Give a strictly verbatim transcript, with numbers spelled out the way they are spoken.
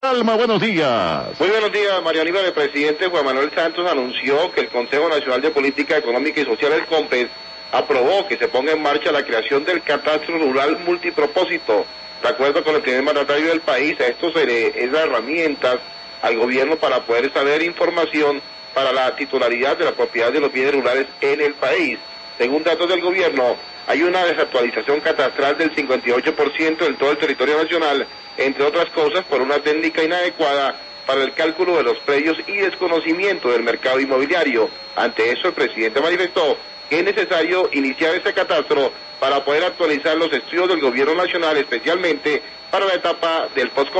Alma, buenos días. Muy buenos días, María Aníbal. El presidente Juan Manuel Santos anunció que el Consejo Nacional de Política Económica y Social, el COMPES, aprobó que se ponga en marcha la creación del catastro rural multipropósito. De acuerdo con el primer mandatario del país, a esto se le es las herramientas al gobierno para poder saber información para la titularidad de la propiedad de los bienes rurales en el país. Según datos del gobierno, hay una desactualización catastral del cincuenta y ocho por ciento en todo el territorio nacional, entre otras cosas por una técnica inadecuada para el cálculo de los predios y desconocimiento del mercado inmobiliario. Ante eso, el presidente manifestó que es necesario iniciar este catastro para poder actualizar los estudios del gobierno nacional, especialmente para la etapa del post